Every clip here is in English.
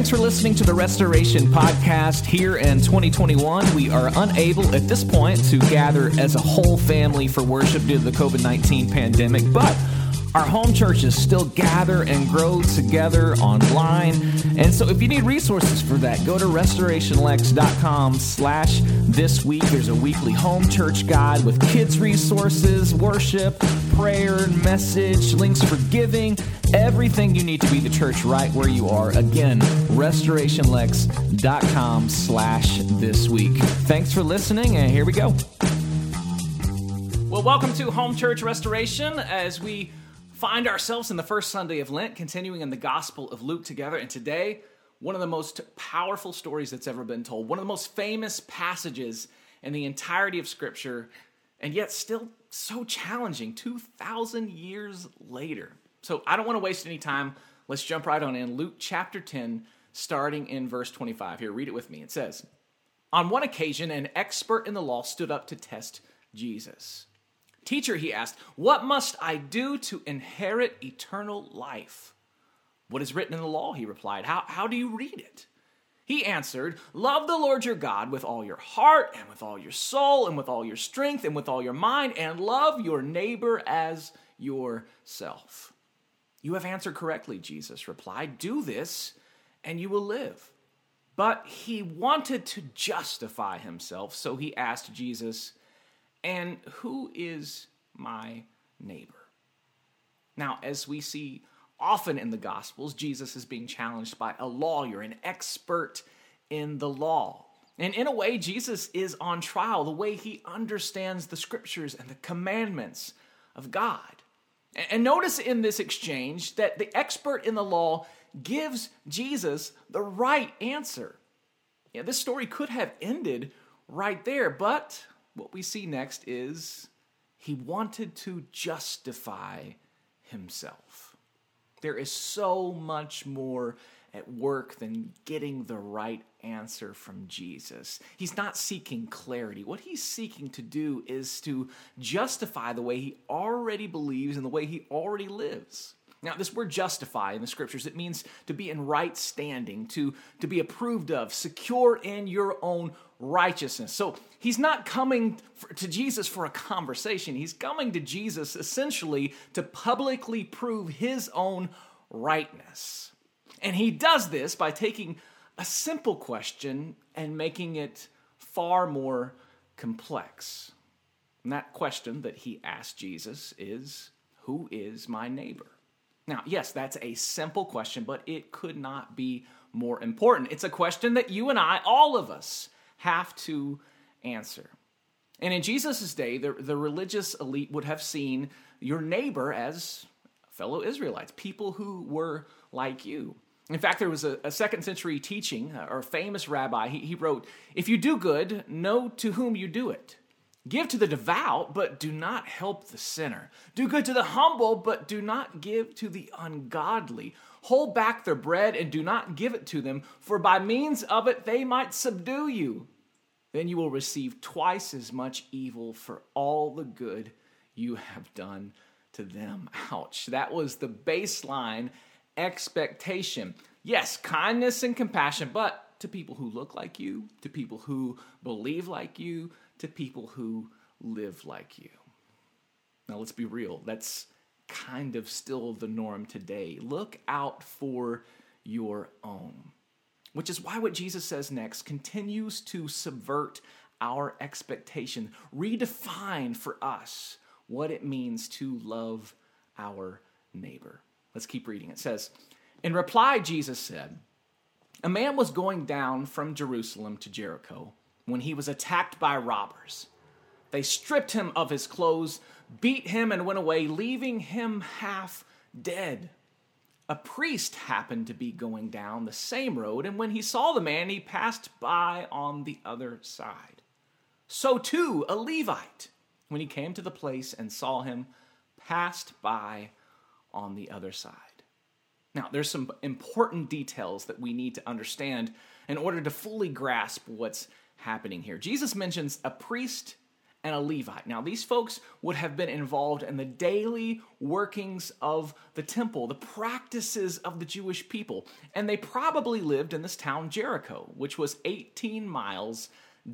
Thanks for listening to the Restoration Podcast. Here in 2021, we are unable at this point to gather as a whole family for worship due to the COVID-19 pandemic, but our home churches still gather and grow together online. And so if you need resources for that, go to restorationlex.com/thisweek. There's a weekly home church guide with kids resources, worship, prayer, message, links for giving, everything you need to be the church right where you are. Again, restorationlex.com/thisweek. Thanks for listening, and here we go. Well, welcome to Home Church Restoration as we find ourselves in the first Sunday of Lent, continuing in the Gospel of Luke together. And today, one of the most powerful stories that's ever been told, one of the most famous passages in the entirety of Scripture, and yet still so challenging 2,000 years later. So I don't want to waste any time. Let's jump right on in. Luke chapter 10, starting in verse 25. Here, read it with me. It says, "On one occasion, an expert in the law stood up to test Jesus. 'Teacher,' he asked, 'what must I do to inherit eternal life?' 'What is written in the law?' he replied. How do you read it?' He answered, 'Love the Lord your God with all your heart and with all your soul and with all your strength and with all your mind, and love your neighbor as yourself.' 'You have answered correctly,' Jesus replied. 'Do this and you will live.' But he wanted to justify himself, so he asked Jesus, 'And who is my neighbor?' Now, as we see often in the Gospels, Jesus is being challenged by a lawyer, an expert in the law. And in a way, Jesus is on trial, the way he understands the Scriptures and the commandments of God. And notice in this exchange that the expert in the law gives Jesus the right answer. Yeah, this story could have ended right there, but what we see next is he wanted to justify himself. There is so much more at work than getting the right answer from Jesus. He's not seeking clarity. What he's seeking to do is to justify the way he already believes and the way he already lives. Now, this word justify in the Scriptures, it means to be in right standing, to be approved of, secure in your own righteousness. So he's not coming to Jesus for a conversation. He's coming to Jesus essentially to publicly prove his own rightness. And he does this by taking a simple question and making it far more complex. And that question that he asked Jesus is, who is my neighbor? Now, yes, that's a simple question, but it could not be more important. It's a question that you and I, all of us, have to answer. And in Jesus' day, the religious elite would have seen your neighbor as fellow Israelites, people who were like you. In fact, there was a second century teaching, or a famous rabbi, he wrote, "If you do good, know to whom you do it. Give to the devout, but do not help the sinner. Do good to the humble, but do not give to the ungodly. Hold back their bread and do not give it to them, for by means of it they might subdue you. Then you will receive twice as much evil for all the good you have done to them." Ouch. That was the baseline expectation. Yes, kindness and compassion, but to people who look like you, to people who believe like you, to people who live like you. Now, let's be real. That's kind of still the norm today. Look out for your own. Which is why what Jesus says next continues to subvert our expectation, redefine for us what it means to love our neighbor. Let's keep reading. It says, "In reply, Jesus said, 'A man was going down from Jerusalem to Jericho when he was attacked by robbers. They stripped him of his clothes, beat him, and went away, leaving him half dead. A priest happened to be going down the same road, and when he saw the man, he passed by on the other side. So too, a Levite, when he came to the place and saw him, passed by on the other side." Now, there's some important details that we need to understand in order to fully grasp what's happening here. Jesus mentions a priest and a Levite. Now, these folks would have been involved in the daily workings of the temple, the practices of the Jewish people. And they probably lived in this town, Jericho, which was 18 miles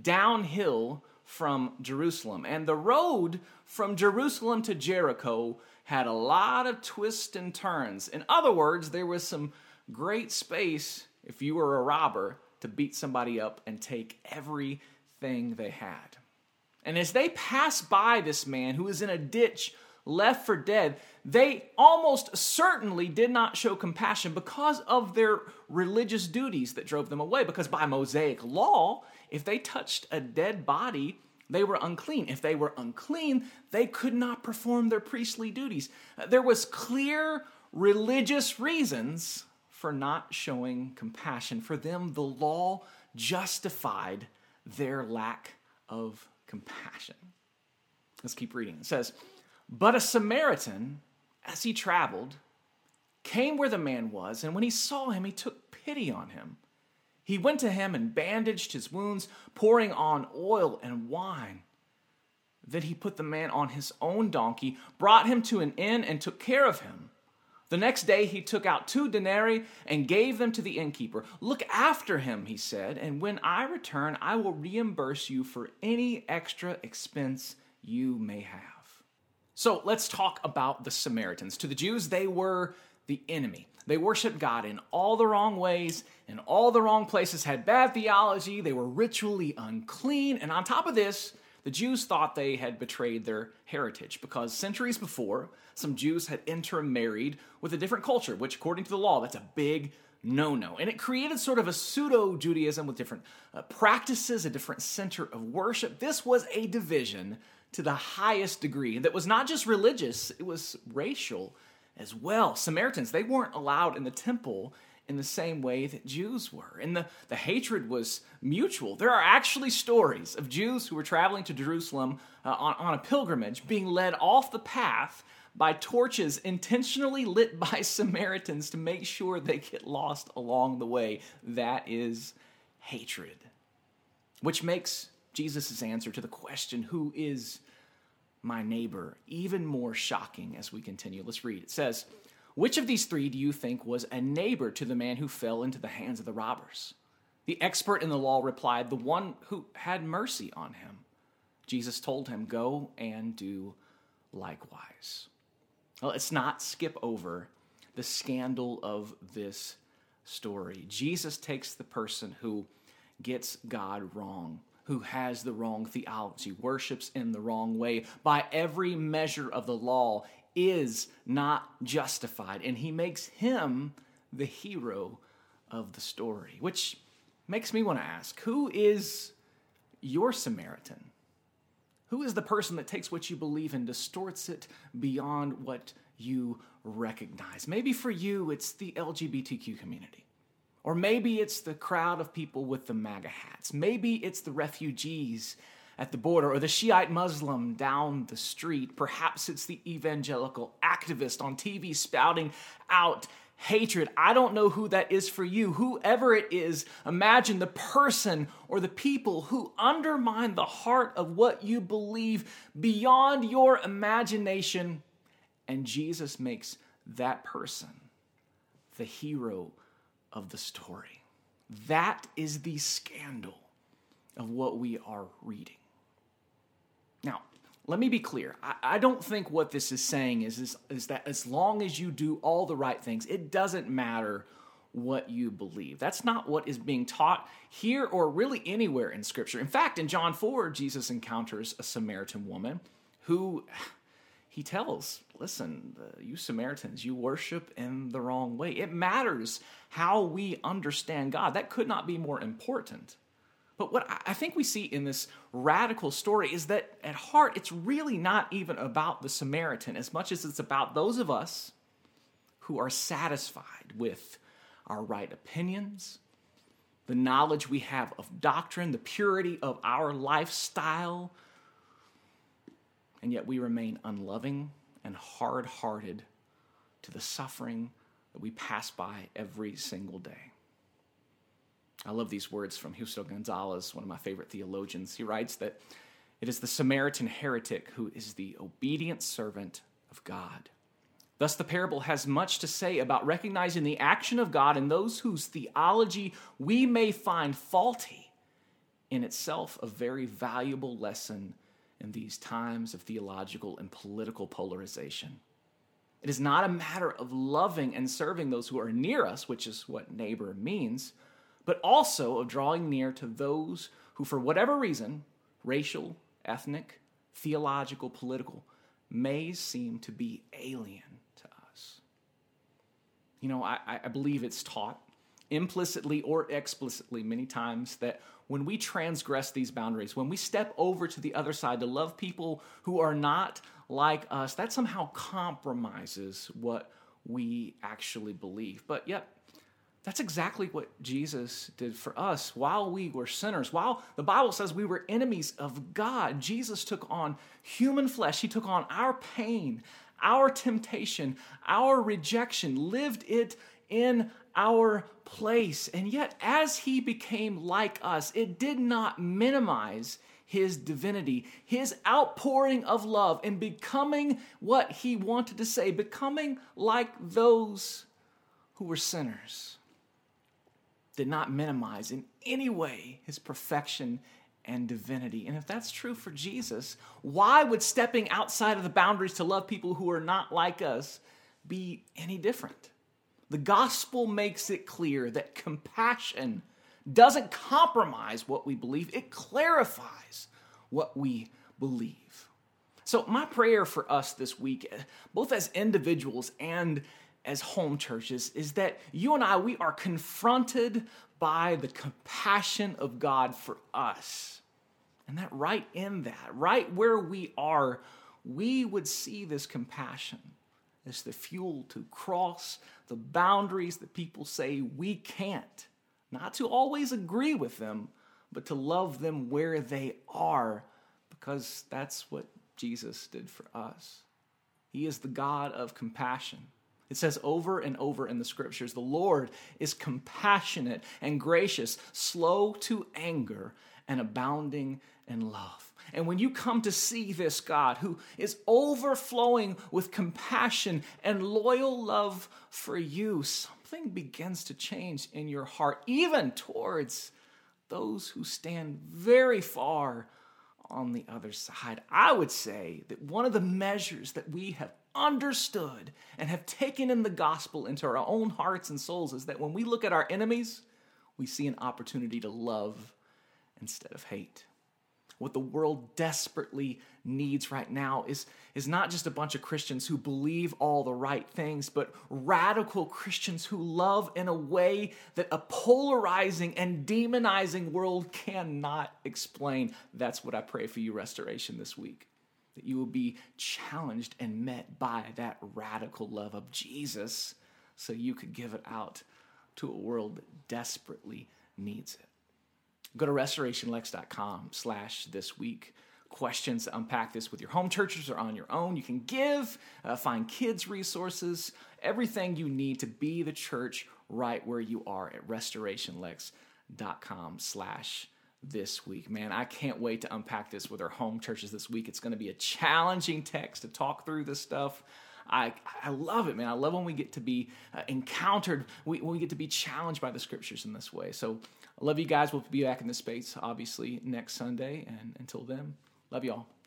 downhill from Jerusalem. And the road from Jerusalem to Jericho had a lot of twists and turns. In other words, there was some great space, if you were a robber, to beat somebody up and take everything they had. And as they passed by this man who was in a ditch, left for dead, they almost certainly did not show compassion because of their religious duties that drove them away. Because by Mosaic law, if they touched a dead body, they were unclean. If they were unclean, they could not perform their priestly duties. There was clear religious reasons for not showing compassion. For them, the law justified their lack of compassion. Let's keep reading. It says, "But a Samaritan, as he traveled, came where the man was, and when he saw him, he took pity on him. He went to him and bandaged his wounds, pouring on oil and wine. Then he put the man on his own donkey, brought him to an inn, and took care of him. The next day he took out 2 denarii and gave them to the innkeeper. 'Look after him,' he said, 'and when I return, I will reimburse you for any extra expense you may have.'" So let's talk about the Samaritans. To the Jews, they were the enemy. They worshiped God in all the wrong ways, in all the wrong places, had bad theology, they were ritually unclean, and on top of this, the Jews thought they had betrayed their heritage because centuries before, some Jews had intermarried with a different culture, which according to the law, that's a big no-no. And it created sort of a pseudo-Judaism with different practices, a different center of worship. This was a division to the highest degree that was not just religious, it was racial as well. Samaritans, they weren't allowed in the temple in the same way that Jews were. And the hatred was mutual. There are actually stories of Jews who were traveling to Jerusalem on a pilgrimage being led off the path by torches intentionally lit by Samaritans to make sure they get lost along the way. That is hatred. Which makes Jesus' answer to the question, "Who is my neighbor?" even more shocking as we continue. Let's read. It says, "Which of these 3 do you think was a neighbor to the man who fell into the hands of the robbers?" The expert in the law replied, "The one who had mercy on him." Jesus told him, "Go and do likewise." Well, let's not skip over the scandal of this story. Jesus takes the person who gets God wrong, who has the wrong theology, worships in the wrong way, by every measure of the law, is not justified. And he makes him the hero of the story, which makes me want to ask, who is your Samaritan? Who is the person that takes what you believe and distorts it beyond what you recognize? Maybe for you, it's the LGBTQ community. Or maybe it's the crowd of people with the MAGA hats. Maybe it's the refugees at the border or the Shiite Muslim down the street. Perhaps it's the evangelical activist on TV spouting out hatred. I don't know who that is for you. Whoever it is, imagine the person or the people who undermine the heart of what you believe beyond your imagination, and Jesus makes that person the hero of the story. That is the scandal of what we are reading. Now, let me be clear. I don't think what this is saying is that as long as you do all the right things, it doesn't matter what you believe. That's not what is being taught here or really anywhere in Scripture. In fact, in John 4, Jesus encounters a Samaritan woman who he tells, "Listen, you Samaritans, you worship in the wrong way." It matters how we understand God. That could not be more important. But what I think we see in this radical story is that at heart, it's really not even about the Samaritan as much as it's about those of us who are satisfied with our right opinions, the knowledge we have of doctrine, the purity of our lifestyle, and yet we remain unloving and hard-hearted to the suffering that we pass by every single day. I love these words from Justo Gonzalez, one of my favorite theologians. He writes that It is the Samaritan heretic who is the obedient servant of God. Thus, the parable has much to say about recognizing the action of God in those whose theology we may find faulty, in itself a very valuable lesson in these times of theological and political polarization. It is not a matter of loving and serving those who are near us, which is what neighbor means, but also of drawing near to those who, for whatever reason, racial, ethnic, theological, political, may seem to be alien to us. You know, I believe it's taught implicitly or explicitly many times that when we transgress these boundaries, when we step over to the other side to love people who are not like us, that somehow compromises what we actually believe. But yet, that's exactly what Jesus did for us. While we were sinners, while the Bible says we were enemies of God, Jesus took on human flesh. He took on our pain, our temptation, our rejection, lived it in our place. And yet, as he became like us, it did not minimize his divinity, his outpouring of love, and becoming what he wanted to say, becoming like those who were sinners, did not minimize in any way his perfection and divinity. And if that's true for Jesus, why would stepping outside of the boundaries to love people who are not like us be any different? The gospel makes it clear that compassion doesn't compromise what we believe. It clarifies what we believe. So my prayer for us this week, both as individuals and as home churches, is that you and I, we are confronted by the compassion of God for us. And that right where we are, we would see this compassion as the fuel to cross the boundaries that people say we can't. Not to always agree with them, but to love them where they are, because that's what Jesus did for us. He is the God of compassion. It says over and over in the scriptures, the Lord is compassionate and gracious, slow to anger, and abounding in love. And when you come to see this God who is overflowing with compassion and loyal love for you, something begins to change in your heart, even towards those who stand very far on the other side. I would say that one of the measures that we have understood and have taken in the gospel into our own hearts and souls is that when we look at our enemies, we see an opportunity to love instead of hate. What the world desperately needs right now is not just a bunch of Christians who believe all the right things, but radical Christians who love in a way that a polarizing and demonizing world cannot explain. That's what I pray for you, Restoration, this week. That you will be challenged and met by that radical love of Jesus so you could give it out to a world that desperately needs it. Go to restorationlex.com/thisweek. Questions to unpack this with your home churches or on your own. You can give, find kids resources, everything you need to be the church right where you are at restorationlex.com/thisweek. Man, I can't wait to unpack this with our home churches this week. It's going to be a challenging text to talk through this stuff. I love it, man. I love when we get to be encountered, when we get to be challenged by the scriptures in this way. So I love you guys. We'll be back in this space, obviously, next Sunday. And until then, love you all.